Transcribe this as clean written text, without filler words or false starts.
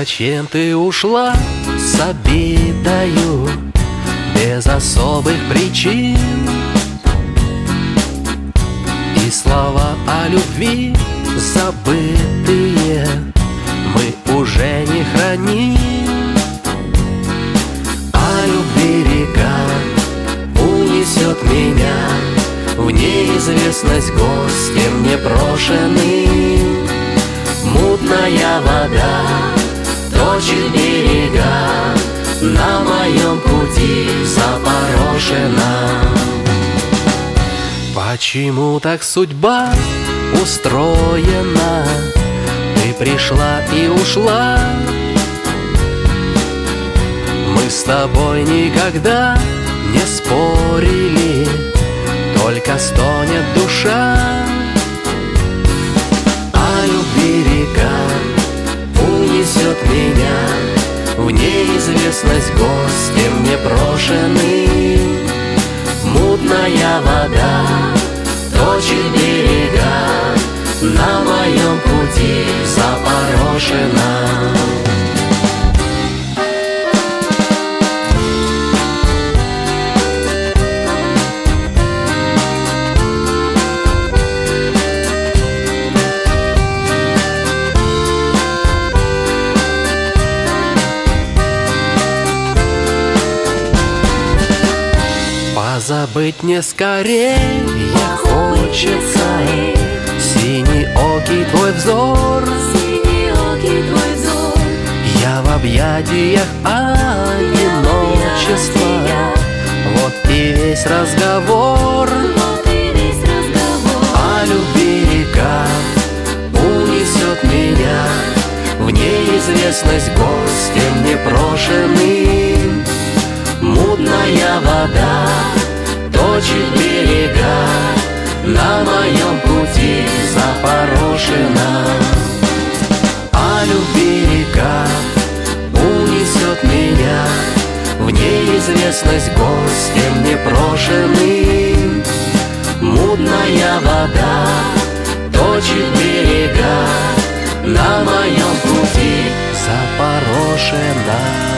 Зачем ты ушла с обидою, без особых причин? И слова о любви забытые мы уже не храним. А любви река унесет меня в неизвестность гостем непрошенным. Мутная вода точит берега, на моем пути запорошена. Почему так судьба устроена? Ты пришла и ушла. Мы с тобой никогда не спорили, только стонет душа. А любви река унесет меня в неизвестность гостем непрошенным. Мутная вода точит берега, на моем пути запорошена. Позабыть мне скорее хочется синеокий твой взор. Я в объятиях одиночества, вот и весь разговор. А любви река унесет меня в неизвестность гостем непрошенным. Мутная вода точит берега, на моем пути запорошена. А любви река унесет меня в неизвестность гостем непрошенным. Мутная вода точит берега, на моем пути запорошена.